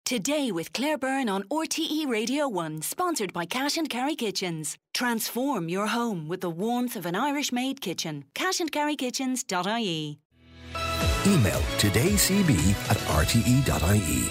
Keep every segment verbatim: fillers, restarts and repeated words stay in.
Today with Claire Byrne on R T E Radio one, sponsored by Cash and Carry Kitchens. Transform your home with the warmth of an Irish-made kitchen. cash and carry kitchens dot I E. Email todaycb at r t e dot i e.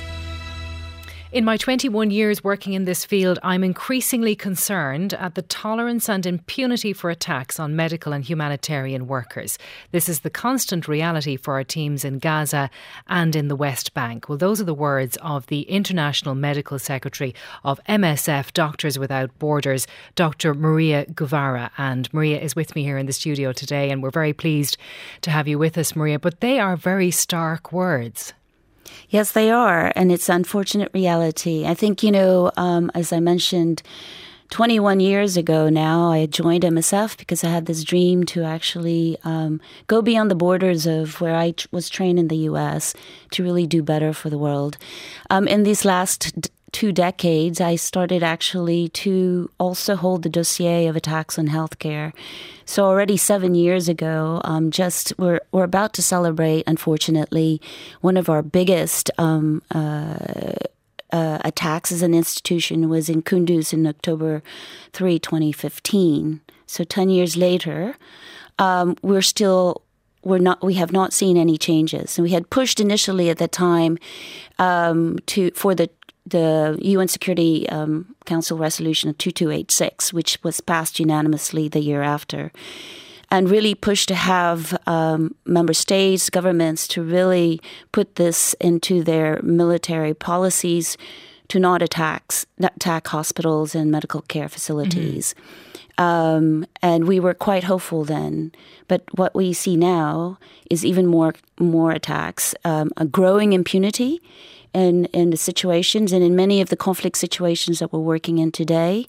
In my twenty-one years working in this field, I'm increasingly concerned at the tolerance and impunity for attacks on medical and humanitarian workers. This is the constant reality for our teams in Gaza and in the West Bank. Well, those are the words of the International Medical Secretary of M S F, Doctors Without Borders, Doctor Maria Guevara. And Maria is with me here in the studio today, and we're very pleased to have you with us, Maria. But they are very stark words. Yes, they are, and it's unfortunate reality. I think, you know, um, as I mentioned, twenty-one years ago now, I joined M S F because I had this dream to actually um, go beyond the borders of where I t- was trained in the U S to really do better for the world. Um, in these last d- two decades, I started actually to also hold the dossier of attacks on healthcare. So already seven years ago, um, just we're we're about to celebrate, unfortunately, one of our biggest um, uh, uh, attacks as an institution was in Kunduz in October third, twenty fifteen. So ten years later, um, we're still we're not we have not seen any changes, and we had pushed initially at the time um, to for the. the U N Security um, Council resolution of two two eight six, which was passed unanimously the year after, and really pushed to have um, member states, governments to really put this into their military policies to not attacks, not attack hospitals and medical care facilities. Mm-hmm. Um, and we were quite hopeful then. But what we see now is even more more attacks, um, a growing impunity in, in the situations, and in many of the conflict situations that we're working in today,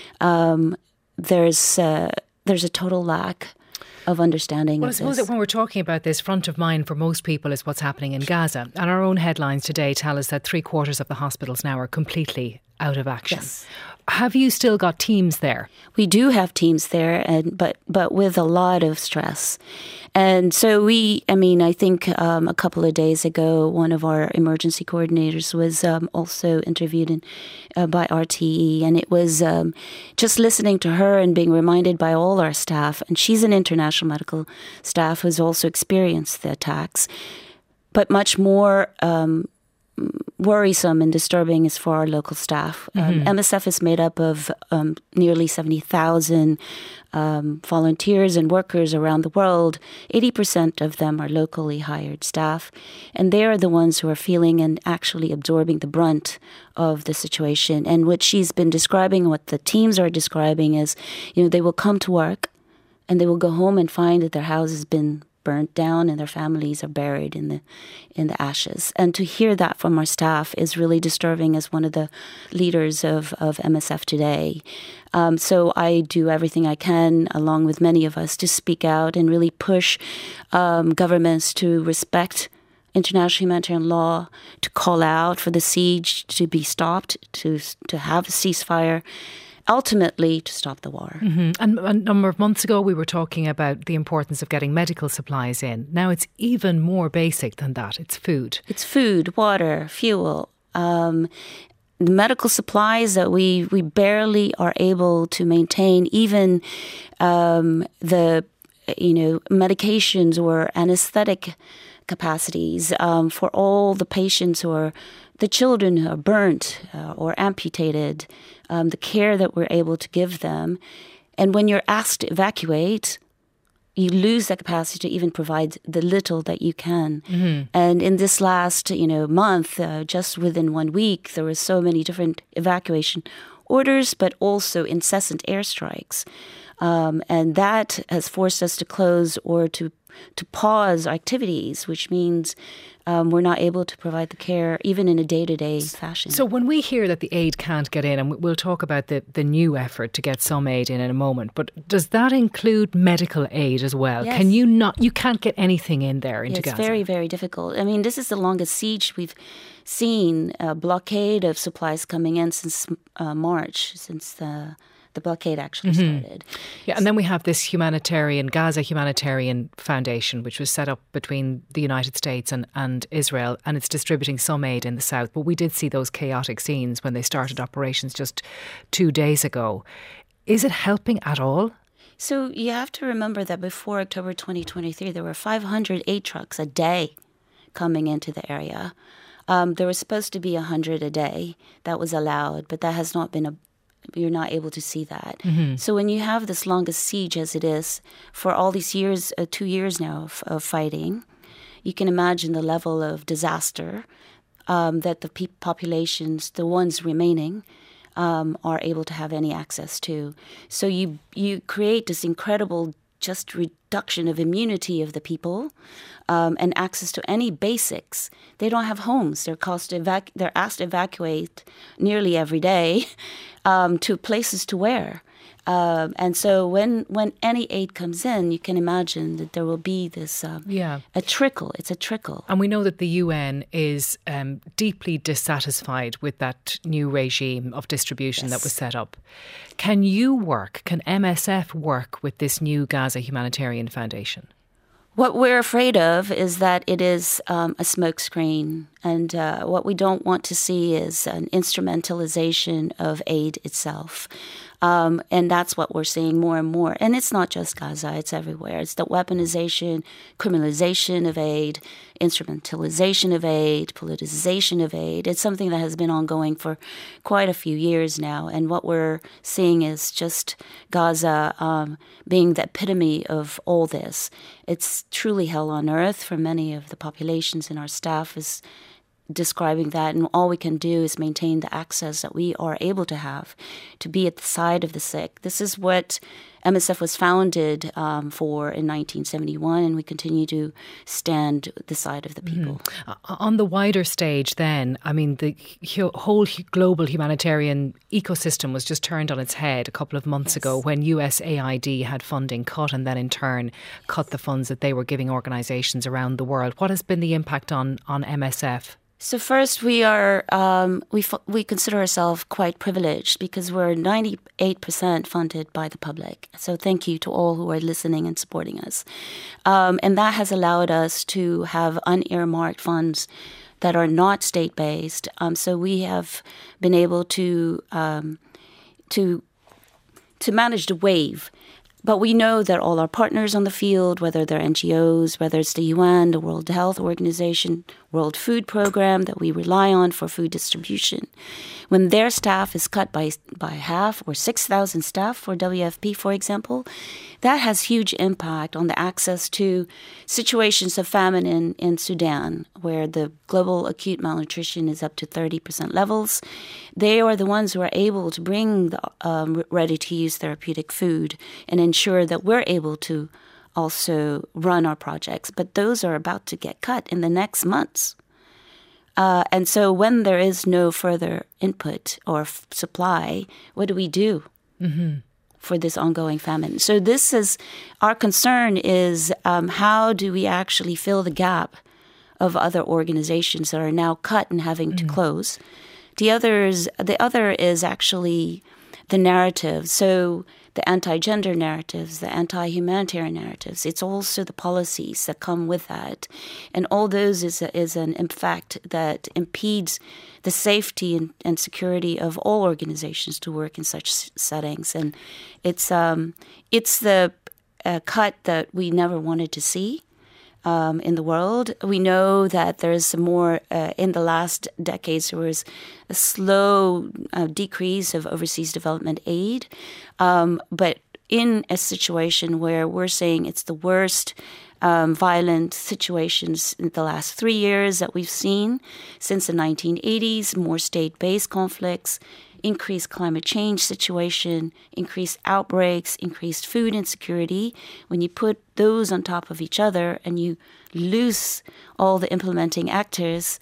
um, there's uh, there's a total lack of understanding. Well, I of suppose this. that when we're talking about this, front of mind for most people is what's happening in Gaza. And our own headlines today tell us that three quarters of the hospitals now are completely out of action. Yes. Have you still got teams there? We do have teams there, and but but with a lot of stress. And so we, I mean, I think um, a couple of days ago, one of our emergency coordinators was um, also interviewed in, uh, by R T E, and it was um, just listening to her and being reminded by all our staff, and she's an international medical staff who's also experienced the attacks, but much more um, worrisome and disturbing is for our local staff. Mm-hmm. Um, M S F is made up of um, nearly seventy thousand um, volunteers and workers around the world. eighty percent of them are locally hired staff, and they are the ones who are feeling and actually absorbing the brunt of the situation. And what she's been describing, what the teams are describing is, you know, they will come to work and they will go home and find that their house has been burnt down and their families are buried in the in the ashes. And to hear that from our staff is really disturbing as one of the leaders of, of M S F today. Um, so I do everything I can, along with many of us, to speak out and really push um, governments to respect international humanitarian law, to call out for the siege to be stopped, to to have a ceasefire, ultimately to stop the war. Mm-hmm. And a number of months ago, we were talking about the importance of getting medical supplies in. Now it's even more basic than that. It's food. It's food, water, fuel. Um, the medical supplies that we, we barely are able to maintain, even um, the, you know, medications or anesthetic capacities um, for all the patients who are, the children who are burnt uh, or amputated, um, the care that we're able to give them. And when you're asked to evacuate, you lose that capacity to even provide the little that you can. Mm-hmm. And in this last, you know, month, uh, just within one week, there were so many different evacuation orders, but also incessant airstrikes. Um, and that has forced us to close or to to pause activities, which means um, we're not able to provide the care even in a day-to-day fashion. So when we hear that the aid can't get in, and we'll talk about the, the new effort to get some aid in in a moment, but does that include medical aid as well? Yes. Can you not, you can't get anything in there into yeah, it's Gaza? It's very, very difficult. I mean, this is the longest siege we've seen, a blockade of supplies coming in since uh, March, since the the blockade actually mm-hmm. started. Yeah, and then we have this humanitarian, Gaza Humanitarian Foundation, which was set up between the United States and, and Israel, and it's distributing some aid in the south. But we did see those chaotic scenes when they started operations just two days ago. Is it helping at all? So you have to remember that before October twenty twenty-three, there were five hundred aid trucks a day coming into the area. Um, there was supposed to be one hundred a day that was allowed, but that has not been, a, you're not able to see that. Mm-hmm. So when you have this longest siege as it is for all these years, uh, two years now of, of fighting, you can imagine the level of disaster um, that the pe- populations, the ones remaining, Um, are able to have any access to. So you you create this incredible just reduction of immunity of the people um, and access to any basics. They don't have homes. They're, caused to evac- they're asked to evacuate nearly every day um, to places to where. Um, and so when, when any aid comes in, you can imagine that there will be this um, yeah. a trickle. It's a trickle. And we know that the U N is um, deeply dissatisfied with that new regime of distribution yes. that was set up. Can you work, can M S F work with this new Gaza Humanitarian Foundation? What we're afraid of is that it is um, a smokescreen, and uh, what we don't want to see is an instrumentalization of aid itself. Um, and that's what we're seeing more and more. And it's not just Gaza, it's everywhere. It's the weaponization, criminalization of aid, instrumentalization of aid, politicization of aid. It's something that has been ongoing for quite a few years now. And what we're seeing is just Gaza um, being the epitome of all this. It's truly hell on earth for many of the populations, and our staff is describing that, and all we can do is maintain the access that we are able to have to be at the side of the sick. This is what M S F was founded um, for in nineteen seventy-one, and we continue to stand at the side of the people. Mm-hmm. On the wider stage then, I mean, the whole global humanitarian ecosystem was just turned on its head a couple of months yes. ago when U S A I D had funding cut and then in turn cut the funds that they were giving organisations around the world. What has been the impact on, on M S F? So first, we are um, we f- we consider ourselves quite privileged because we're ninety-eight percent funded by the public. So thank you to all who are listening and supporting us. Um, and that has allowed us to have unearmarked funds that are not state-based. Um, so we have been able to um, to to manage the wave. But we know that all our partners on the field, whether they're N G Os, whether it's the U N, the World Health Organization, World Food Program that we rely on for food distribution, when their staff is cut by by half or six thousand staff for W F P, for example, that has huge impact on the access to situations of famine in, in Sudan, where the global acute malnutrition is up to thirty percent levels. They are the ones who are able to bring the um, ready-to-use therapeutic food and ensure that we're able to also run our projects. But those are about to get cut in the next months. Uh, and so when there is no further input or f- supply, what do we do mm-hmm. for this ongoing famine? So this is, our concern is um, how do we actually fill the gap of other organizations that are now cut and having mm-hmm. to close? The others, the other is actually the narrative. So the anti-gender narratives, the anti-humanitarian narratives. It's also the policies that come with that. And all those is, a, is an impact that impedes the safety and, and security of all organizations to work in such settings. And it's, um, it's the uh, cut that we never wanted to see. Um, in the world. We know that there's more, uh, in the last decades, there was a slow uh, decrease of overseas development aid. Um, but in a situation where we're saying it's the worst um, violent situations in the last three years that we've seen since the nineteen eighties, more state-based conflicts, increased climate change situation, increased outbreaks, increased food insecurity. When you put those on top of each other and you lose all the implementing actors,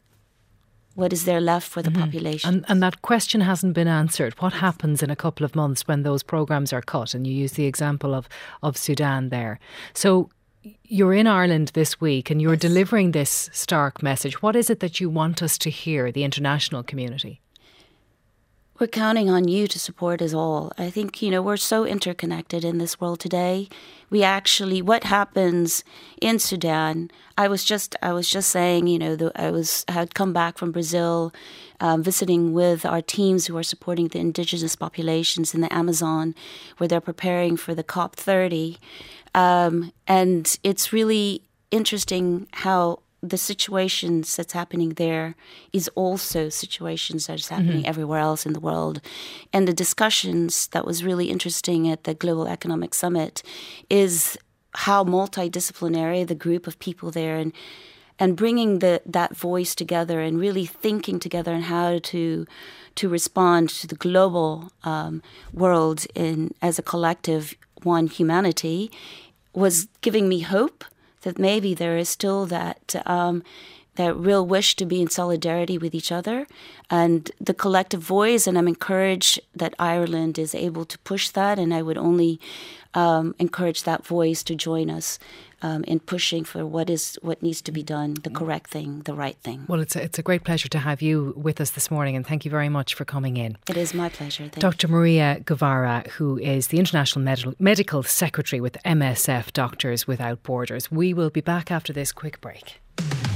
what is there left for the mm-hmm. population? And, and that question hasn't been answered. What happens in a couple of months when those programs are cut? And you use the example of, of Sudan there. So you're in Ireland this week and you're yes. delivering this stark message. What is it that you want us to hear, the international community? We're counting on you to support us all. I think, you know, we're so interconnected in this world today. We actually, what happens in Sudan, I was just, I was just saying, you know, the, I was, had come back from Brazil, um, visiting with our teams who are supporting the indigenous populations in the Amazon, where they're preparing for the COP thirty. Um, and it's really interesting how the situations that's happening there is also situations that is happening mm-hmm. everywhere else in the world. And the discussions that was really interesting at the Global Economic Summit is how multidisciplinary the group of people there and and bringing the that voice together and really thinking together on how to to respond to the global um, world in as a collective one humanity was giving me hope that maybe there is still that um, that real wish to be in solidarity with each other and the collective voice. And I'm encouraged that Ireland is able to push that. And I would only um, encourage that voice to join us um, in pushing for what is what needs to be done, the correct thing, the right thing. Well, it's a, it's a great pleasure to have you with us this morning, and thank you very much for coming in. It is my pleasure. Thank Doctor You. Maria Guevara, who is the International Med- Medical Secretary with M S F Doctors Without Borders. We will be back after this quick break.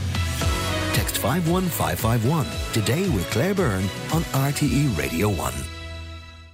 Text five one five five one today with Claire Byrne on R T E Radio one.